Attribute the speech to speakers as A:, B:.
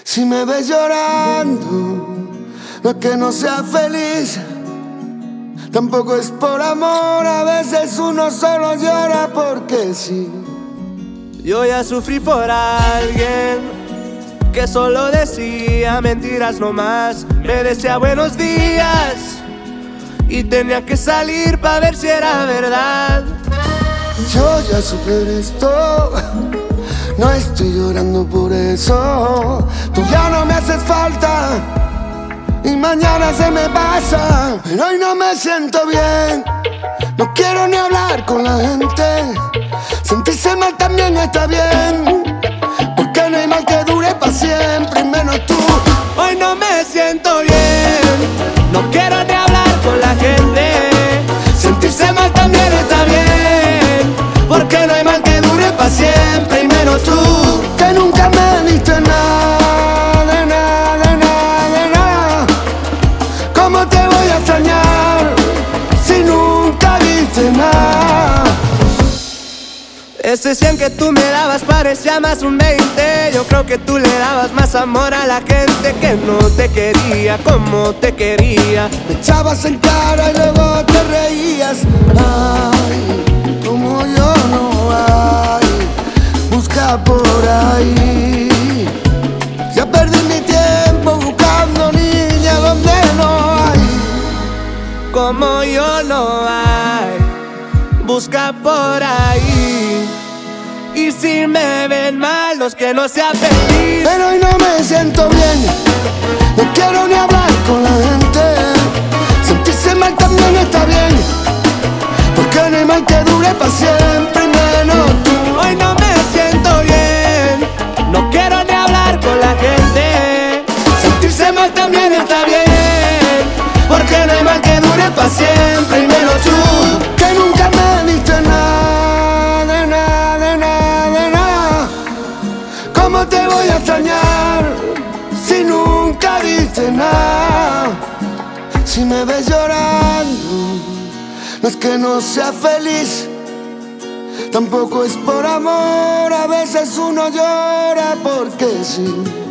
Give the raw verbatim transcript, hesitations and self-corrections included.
A: Si me ves llorando, no es que no sea feliz, tampoco es por amor. A veces uno solo llora porque sí.
B: Yo ya sufrí por alguien que solo decía mentiras nomás. Me decía buenos días y tenía que salir para ver si era verdad.
A: Yo ya superé esto, no estoy llorando por eso. Tú ya no me haces falta y mañana se me pasa. Pero hoy no me siento bien, no quiero ni hablar con la gente. Sentirse mal también está bien, porque no hay mal que dure para siempre, y menos tú.
B: Hoy no me siento bien, no quiero ni hablar con la gente. Sentirse mal también está bien, porque no hay mal que dure para siempre, y menos tú,
A: que nunca me diste nada, de nada, de nada, de nada. ¿Cómo te voy a extrañar si nunca diste nada?
B: Ese cien que tú me dabas parecía más un veinte. Yo creo que tú le dabas más amor a la gente que no te quería como te quería.
A: Me echabas en cara y luego te reías. Ay, como yo no hay, busca por ahí. Ya perdí mi tiempo buscando niña donde no hay.
B: Como yo no hay, busca por ahí. Y si me ven mal, los que no sean feliz.
A: Pero hoy no me siento bien, no quiero ni hablar con la gente. Sentirse mal también está bien, porque no hay mal que dure para siempre, y menos tú.
B: Hoy no me siento bien, no quiero ni hablar con la gente.
A: Sentirse mal también está bien, porque no hay mal que dure para siempre, y menos tú, que nunca me diste nada, de nada, de nada, de nada. ¿Cómo te voy a extrañar si nunca diste nada? Si me ves llorando, no es que no sea feliz, tampoco es por amor. A veces uno llora porque sí.